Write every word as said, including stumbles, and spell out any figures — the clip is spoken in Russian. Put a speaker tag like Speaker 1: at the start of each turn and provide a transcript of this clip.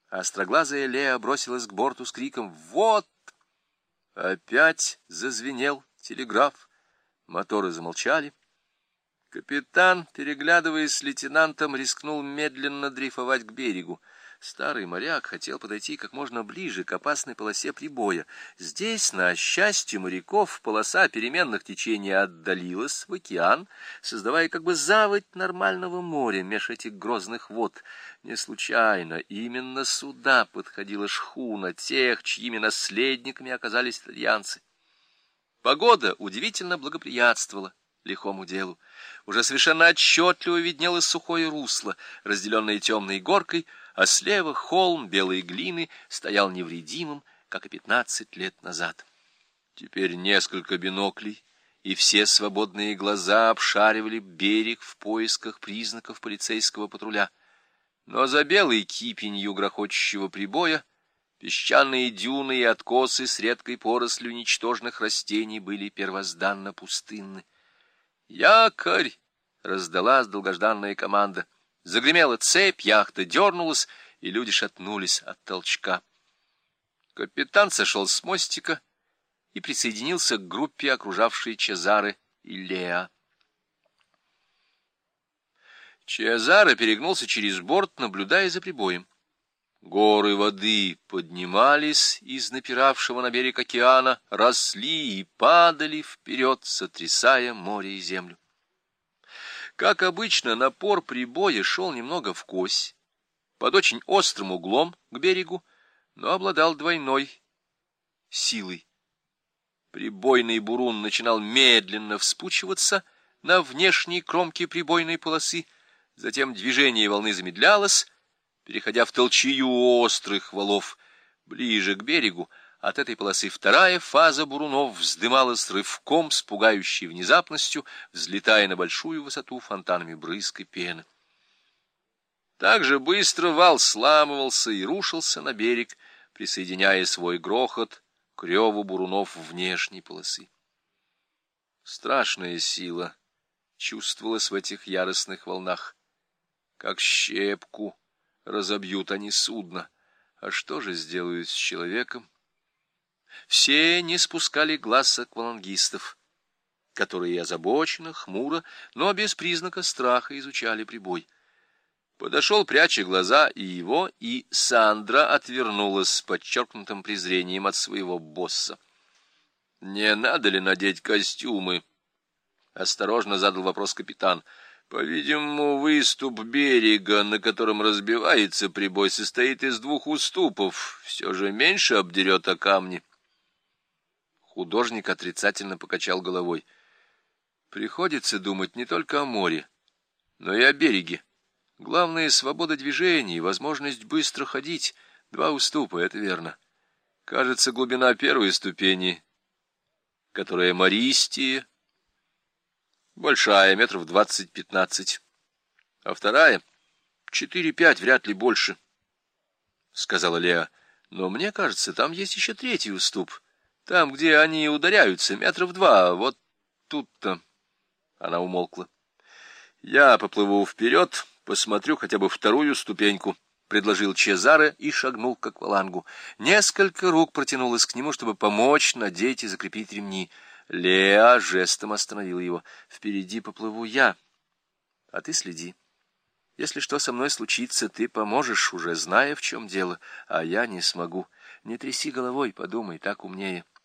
Speaker 1: а остроглазая Леа бросилась к борту с криком «Вот!». Опять зазвенел телеграф, моторы замолчали. Капитан, переглядываясь с лейтенантом, рискнул медленно дрейфовать к берегу. Старый моряк хотел подойти как можно ближе к опасной полосе прибоя. Здесь, на счастье моряков, полоса переменных течений отдалилась в океан, создавая как бы заводь нормального моря меж этих грозных вод. Не случайно именно сюда подходила шхуна тех, чьими наследниками оказались итальянцы. Погода удивительно благоприятствовала лихому делу. Уже совершенно отчетливо виднелось сухое русло, разделенное темной горкой, а слева холм белой глины стоял невредимым, как и пятнадцать лет назад. Теперь несколько биноклей и все свободные глаза обшаривали берег в поисках признаков полицейского патруля. Но за белой кипенью грохочущего прибоя песчаные дюны и откосы с редкой порослью ничтожных растений были первозданно пустынны. «Якорь!» — раздалась долгожданная команда. Загремела цепь, яхта дернулась, и люди шатнулись от толчка. Капитан сошел с мостика и присоединился к группе, окружавшей Чезаре и Леа. Чезаре перегнулся через борт, наблюдая за прибоем. Горы воды поднимались из напиравшего на берег океана, росли и падали вперед, сотрясая море и землю. Как обычно, напор прибоя шел немного вкось, под очень острым углом к берегу, но обладал двойной силой. Прибойный бурун начинал медленно вспучиваться на внешней кромке прибойной полосы, затем движение волны замедлялось, переходя в толчею острых валов. Ближе к берегу от этой полосы вторая фаза бурунов вздымалась рывком с пугающей внезапностью, взлетая на большую высоту фонтанами брызг и пены. Так же быстро вал сламывался и рушился на берег, присоединяя свой грохот к реву бурунов внешней полосы. Страшная сила чувствовалась в этих яростных волнах. Как щепку разобьют они судно. А что же сделают с человеком? Все не спускали глаз с аквалангистов, которые озабоченно, хмуро, но без признака страха изучали прибой. Подошел, пряча глаза, и его, и Сандра отвернулась с подчеркнутым презрением от своего босса. — Не надо ли надеть костюмы? — осторожно задал вопрос капитан. — По-видимому, выступ берега, на котором разбивается прибой, состоит из двух уступов. Все же меньше обдерет о камни. Художник отрицательно покачал головой. — Приходится думать не только о море, но и о береге. Главное — свобода движения и возможность быстро ходить. Два уступа, это верно. Кажется, глубина первой ступени, которая мористее, большая, метров двадцать-пятнадцать, а вторая — четыре-пять, вряд ли больше, — сказала Леа. Но мне кажется, там есть еще третий уступ. Там, где они ударяются, метров два, вот тут-то. Она умолкла. Я поплыву вперед, посмотрю хотя бы вторую ступеньку, — предложил Чезаре и шагнул к аквалангу. Несколько рук протянулось к нему, чтобы помочь надеть и закрепить ремни. Леа жестом остановил его. — Впереди поплыву я, а ты следи. Если что со мной случится, ты поможешь, уже зная, в чем дело, а я не смогу. Не тряси головой, подумай, так умнее.